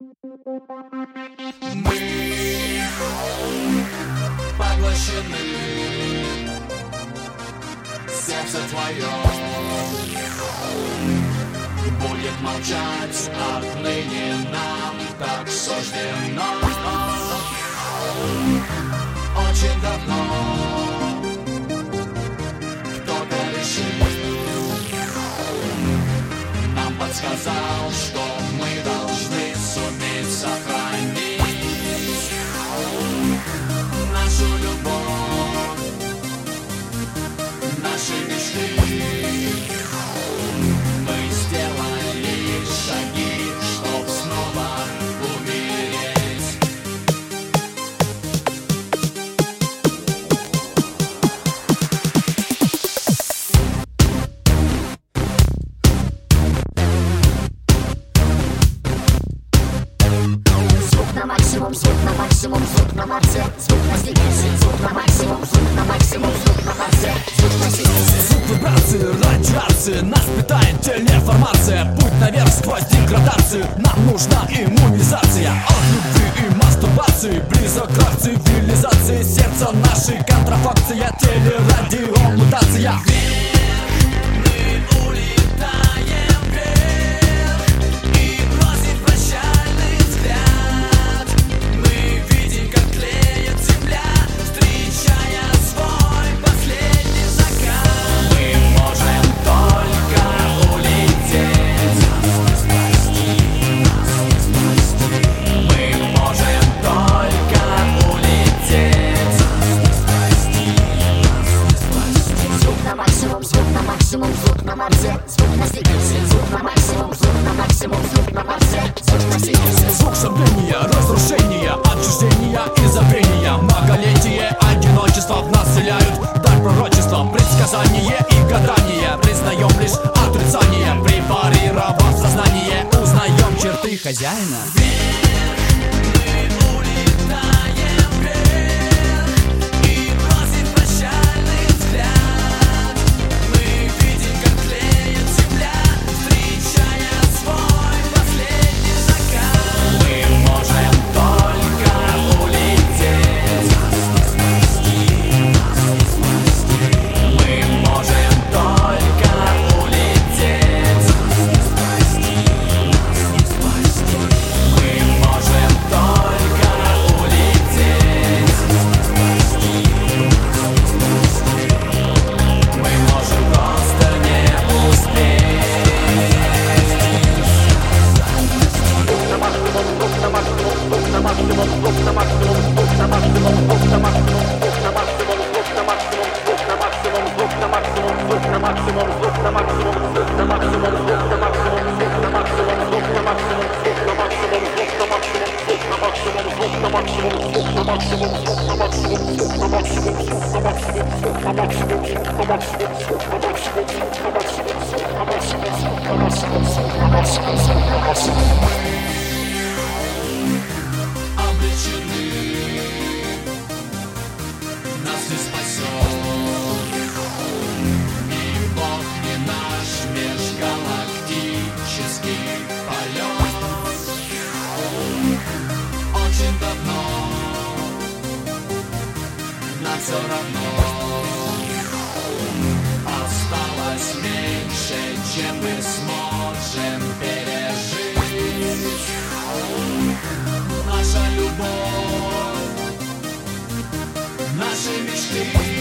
Мы поглощены, сердце твое будет молчать отныне, нам так суждено. Очень давно кто-то решил, нам подсказал, что мы должны суметь сохранить нашу любовь, наши мечты. Мы сделали шаги, чтоб снова умереть. Звук на максимум, звук на максимум, звук на Марсе, звук на Сибири, звук на максимум, звук на максимум, звук на Марсе, звук на Сибири. Звук вибрации, радиации, нас питает телеформация. Путь наверх сквозь деградацию, нам нужна иммунизация. От любви и мастурбации, близок крах цивилизации. Сердце нашей контрафакция, телерадиомутация. Звук на максимум, звук на Марсе, звук на Сибири, звук на максимум, звук на максимум, звук на Марсе, звук на Сибири. Звук сомнения, разрушения, отчуждения и забвения. Многолетие одиночества в нас вселяют дар пророчества, предсказание и гадание. Признаем лишь отрицание, препарировав сознание, узнаем черты хозяина. Обречены, нас не спасет ни Бог, ни наш межгалактический полет. Очень давно нам все равно осталось меньше, чем мы сможем пережить. Наша любовь, наши мечты.